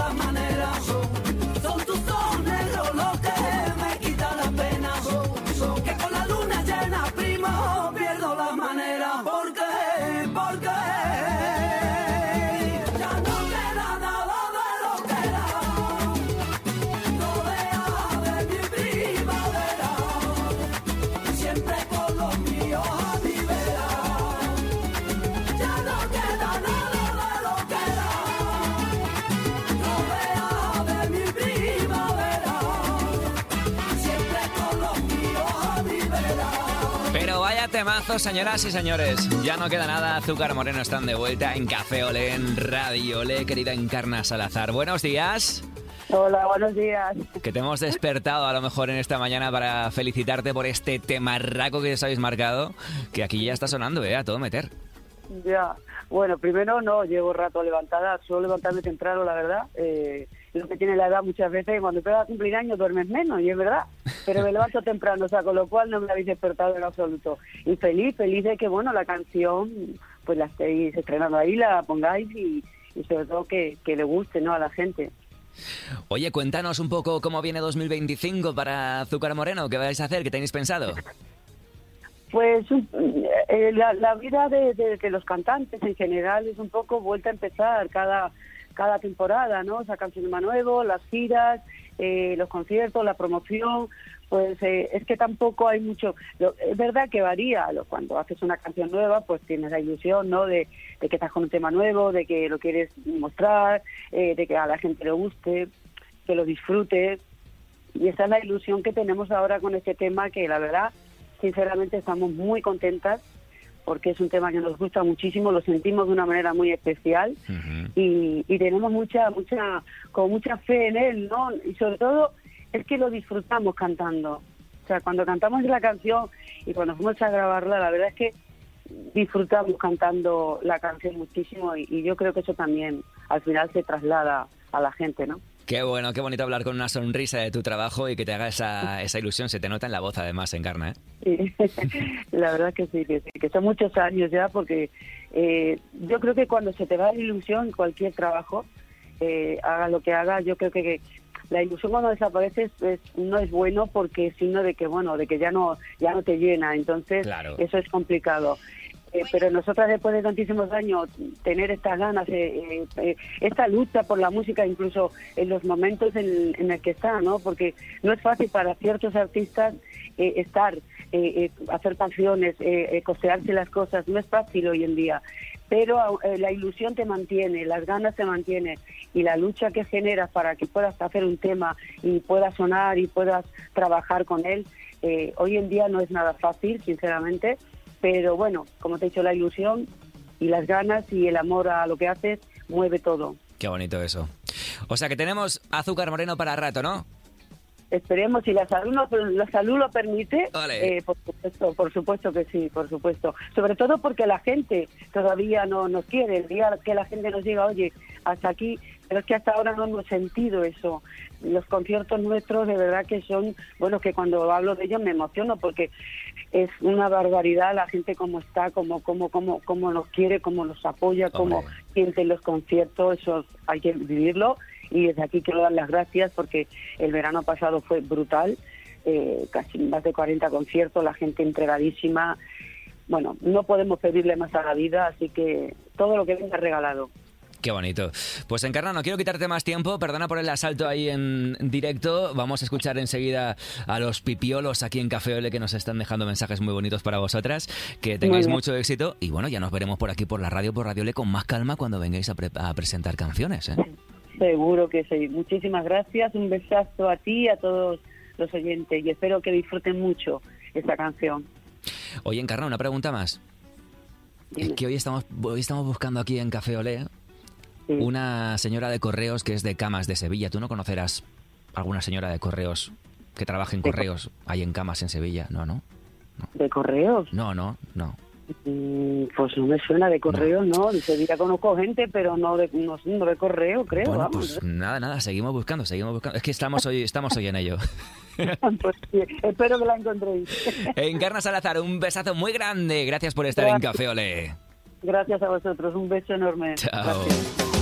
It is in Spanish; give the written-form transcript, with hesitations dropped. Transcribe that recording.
la manera. Son tus ojos negros lo que me quita la pena. Que con la luna llena, primo, pierdo la manera. ¿Por qué? ¿Por qué? Ya no queda nada de lo que era. Rodea de mi primavera. Siempre con los míos a mi vera. Ya no queda nada de lo que era. Rodea de mi primavera. Siempre con los míos a mi vera. Pero vaya temazo, señoras y señores. Ya no queda nada. Azúcar Moreno están de vuelta en Café Olé, en Radio Olé, querida Encarna Salazar. Buenos días. Hola, buenos días. Que te hemos despertado a lo mejor en esta mañana para felicitarte por este temarraco que os habéis marcado, que aquí ya está sonando, a todo meter. Ya, bueno, primero no, llevo rato levantada, suelo levantarme temprano, la verdad. Lo que tiene la edad muchas veces, cuando empiezas a cumplir años duermes menos, y es verdad. Pero me levanto temprano, o sea, con lo cual no me habéis despertado en absoluto. Y feliz de que, bueno, la canción, pues la estéis estrenando ahí, la pongáis y sobre todo que le guste, ¿no?, a la gente. Oye, cuéntanos un poco cómo viene 2025 para Azúcar Moreno. ¿Qué vais a hacer? ¿Qué tenéis pensado? Pues la vida de los cantantes en general es un poco vuelta a empezar cada temporada, ¿no? Sacan cinema nuevo, las giras, los conciertos, la promoción. Pues es que tampoco hay mucho. Es verdad que varía. Cuando haces una canción nueva, pues tienes la ilusión, ¿no?, de que estás con un tema nuevo, de que lo quieres mostrar, de que a la gente le guste, que lo disfrute. Y esa es la ilusión que tenemos ahora con este tema, que la verdad, sinceramente, estamos muy contentas porque es un tema que nos gusta muchísimo, lo sentimos de una manera muy especial. Uh-huh. y tenemos mucha fe en él, ¿no? Y sobre todo es que lo disfrutamos cantando. O sea, cuando cantamos la canción y cuando fuimos a grabarla, la verdad es que disfrutamos cantando la canción muchísimo y yo creo que eso también al final se traslada a la gente, ¿no? Qué bueno, qué bonito hablar con una sonrisa de tu trabajo y que te haga esa ilusión. Se te nota en la voz, además, Encarna, ¿eh? Sí, la verdad que sí, que son muchos años ya, porque yo creo que cuando se te va la ilusión en cualquier trabajo, haga lo que haga, yo creo que la ilusión cuando desaparece no es bueno, porque sino de que, bueno, de que ya no te llena, entonces claro, eso es complicado. Pero nosotras, después de tantísimos años, tener estas ganas, esta lucha por la música, incluso en los momentos en el que está, ¿no? Porque no es fácil para ciertos artistas hacer canciones, costearse las cosas, no es fácil hoy en día. Pero la ilusión te mantiene, las ganas te mantienen, y la lucha que generas para que puedas hacer un tema y puedas sonar y puedas trabajar con él, hoy en día no es nada fácil, sinceramente. Pero bueno, como te he dicho, la ilusión y las ganas y el amor a lo que haces mueve todo. Qué bonito eso. O sea que tenemos Azúcar Moreno para rato, ¿no? Esperemos, si la salud lo permite, por supuesto que sí, por supuesto. Sobre todo porque la gente todavía no nos quiere. El día que la gente nos diga, oye, hasta aquí, pero es que hasta ahora no hemos sentido eso. Los conciertos nuestros de verdad que son, bueno, que cuando hablo de ellos me emociono, porque es una barbaridad la gente cómo está, cómo nos quiere, cómo nos apoya, cómo siente los conciertos. Eso hay que vivirlo. Y desde aquí quiero dar las gracias porque el verano pasado fue brutal, casi más de 40 conciertos, la gente entregadísima. Bueno, no podemos pedirle más a la vida, así que todo lo que venga regalado. Qué bonito. Pues Encarna, no quiero quitarte más tiempo, perdona por el asalto ahí en directo. Vamos a escuchar enseguida a los pipiolos aquí en Café Ole, que nos están dejando mensajes muy bonitos para vosotras. Que tengáis mucho éxito y bueno, ya nos veremos por aquí por la radio, por Radio Ole, con más calma cuando vengáis a presentar canciones, ¿eh? Seguro que sí. Muchísimas gracias, un besazo a ti y a todos los oyentes, y espero que disfruten mucho esta canción. Oye, Encarna, una pregunta más. Dime. Es que hoy estamos buscando aquí en Café Olé una señora de correos que es de Camas de Sevilla. ¿Tú no conocerás alguna señora de correos que trabaje en correos ahí en Camas en Sevilla? No. ¿De correos? No. Pues no me suena de correo, no. De Sevilla conozco gente, pero no de correo, creo. Bueno, vamos. Pues nada, seguimos buscando. Es que estamos hoy en ello. Pues sí, espero que la encontréis. Encarna Salazar, un besazo muy grande. Gracias por estar en Café Olé. Gracias a vosotros, un beso enorme. Chao. Gracias.